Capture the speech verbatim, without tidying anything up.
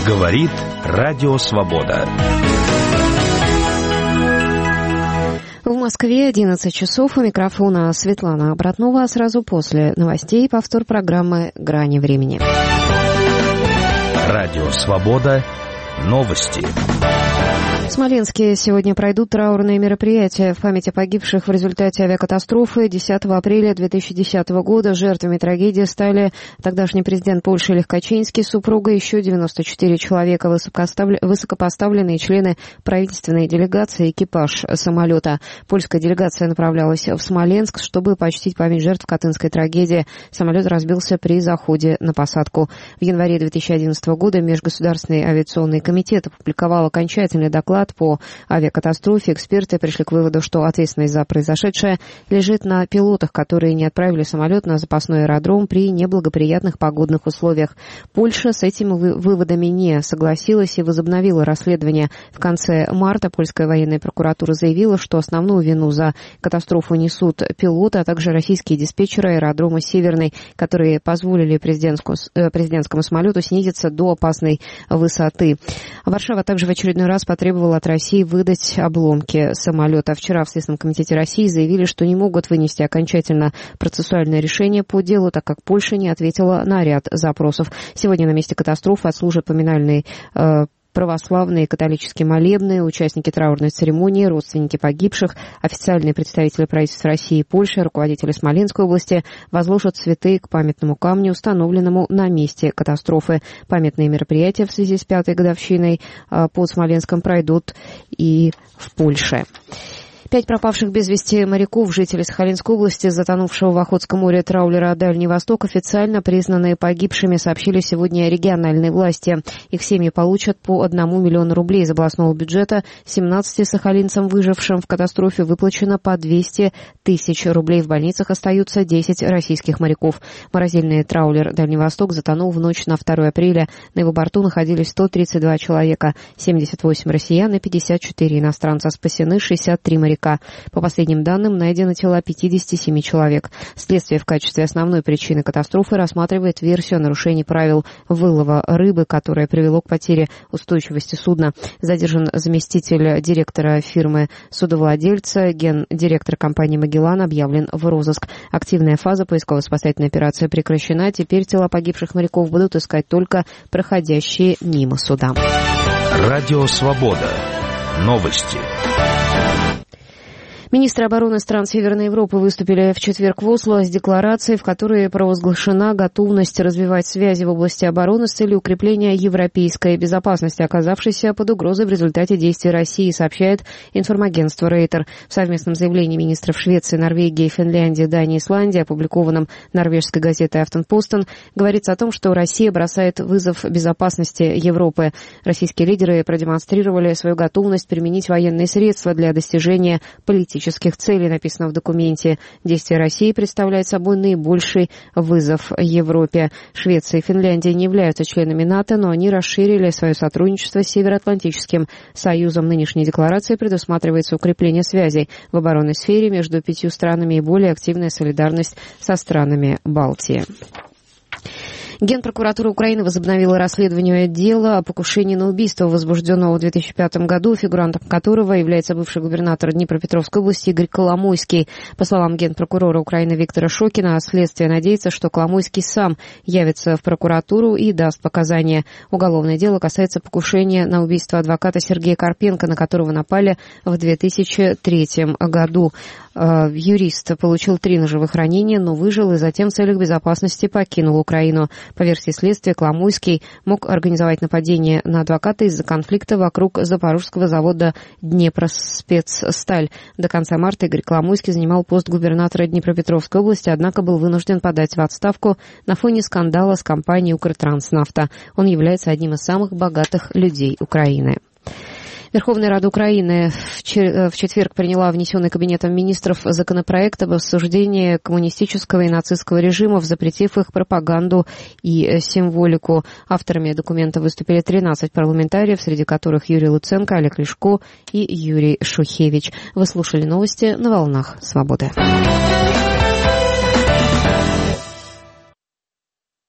Говорит Радио Свобода. В Москве одиннадцать часов. У микрофона Светлана Обратнова. Сразу после новостей повтор программы «Грани времени». Радио Свобода. Новости. В Смоленске сегодня пройдут траурные мероприятия в память о погибших в результате авиакатастрофы. десятого апреля две тысячи десятого года жертвами трагедии стали тогдашний президент Польши Лех Качинский, супруга, еще девяносто четыре человека, высокопоставленные члены правительственной делегации, экипаж самолета. Польская делегация направлялась в Смоленск, чтобы почтить память жертв Катынской трагедии. Самолет разбился при заходе на посадку. В январе две тысячи одиннадцатого года Межгосударственный авиационный комитет опубликовал окончательный доклад по авиакатастрофе. Эксперты пришли к выводу, что ответственность за произошедшее лежит на пилотах, которые не отправили самолет на запасной аэродром при неблагоприятных погодных условиях. Польша с этими выводами не согласилась и возобновила расследование. В конце марта польская военная прокуратура заявила, что основную вину за катастрофу несут пилоты, а также российские диспетчеры аэродрома «Северный», которые позволили президентскому самолету снизиться до опасной высоты. Варшава также в очередной раз потребовала от России выдать обломки самолета. Вчера в Следственном комитете России заявили, что не могут вынести окончательно процессуальное решение по делу, так как Польша не ответила на ряд запросов. Сегодня на месте катастрофы отслужат поминальный э, православные католические молебны, участники траурной церемонии, родственники погибших, официальные представители правительств России и Польши, руководители Смоленской области возложат цветы к памятному камню, установленному на месте катастрофы. Памятные мероприятия в связи с пятой годовщиной под Смоленском пройдут и в Польше. Пять пропавших без вести моряков, жителей Сахалинской области, затонувшего в Охотском море траулера «Дальний Восток», официально признанные погибшими, сообщили сегодня региональные власти. Их семьи получат по одному миллиону рублей из областного бюджета. семнадцати сахалинцам, выжившим в катастрофе, выплачено по двести тысяч рублей. В больницах остаются десять российских моряков. Морозильный траулер «Дальний Восток» затонул в ночь на второе апреля. На его борту находились сто тридцать два человека, семьдесят восемь россиян и пятьдесят четыре иностранца. Спасены шестьдесят три моряка. По последним данным, найдено тела пятидесяти семи человек. Следствие в качестве основной причины катастрофы рассматривает версию нарушений правил вылова рыбы, которое привело к потере устойчивости судна. Задержан заместитель директора фирмы судовладельца, гендиректор компании «Магеллан» объявлен в розыск. Активная фаза поисково-спасательной операции прекращена. Теперь тела погибших моряков будут искать только проходящие мимо суда. Радио Свобода. Новости. Министры обороны стран Северной Европы выступили в четверг в Осло с декларацией, в которой провозглашена готовность развивать связи в области обороны с целью укрепления европейской безопасности, оказавшейся под угрозой в результате действий России, сообщает информагентство Рейтер. В совместном заявлении министров Швеции, Норвегии, Финляндии, Дании и Исландии, опубликованном норвежской газетой «Афтенпостен», говорится о том, что Россия бросает вызов безопасности Европы. Российские лидеры продемонстрировали свою готовность применить военные средства для достижения политических целей, написано в документе. Действия России представляют собой наибольший вызов Европе. Швеция и Финляндия не являются членами НАТО, но они расширили свое сотрудничество с Североатлантическим союзом. Нынешней декларацией предусматривается укрепление связей в оборонной сфере между пятью странами и более активная солидарность со странами Балтии. Генпрокуратура Украины возобновила расследование дела о покушении на убийство, возбужденного в две тысячи пятом году, фигурантом которого является бывший губернатор Днепропетровской области Игорь Коломойский. По словам генпрокурора Украины Виктора Шокина, следствие надеется, что Коломойский сам явится в прокуратуру и даст показания. Уголовное дело касается покушения на убийство адвоката Сергея Карпенко, на которого напали в две тысячи третьем году. Юрист получил три ножевых ранения, но выжил и затем в целях безопасности покинул Украину. По версии следствия, Коломойский мог организовать нападение на адвоката из-за конфликта вокруг запорожского завода «Днепроспецсталь». До конца марта Игорь Коломойский занимал пост губернатора Днепропетровской области, однако был вынужден подать в отставку на фоне скандала с компанией «Укртранснафта». Он является одним из самых богатых людей Украины. Верховная Рада Украины в четверг приняла внесенный Кабинетом министров законопроект об осуждении коммунистического и нацистского режимов, запретив их пропаганду и символику. Авторами документа выступили тринадцать парламентариев, среди которых Юрий Луценко, Олег Ляшко и Юрий Шухевич. Вы слушали новости на волнах «Свободы».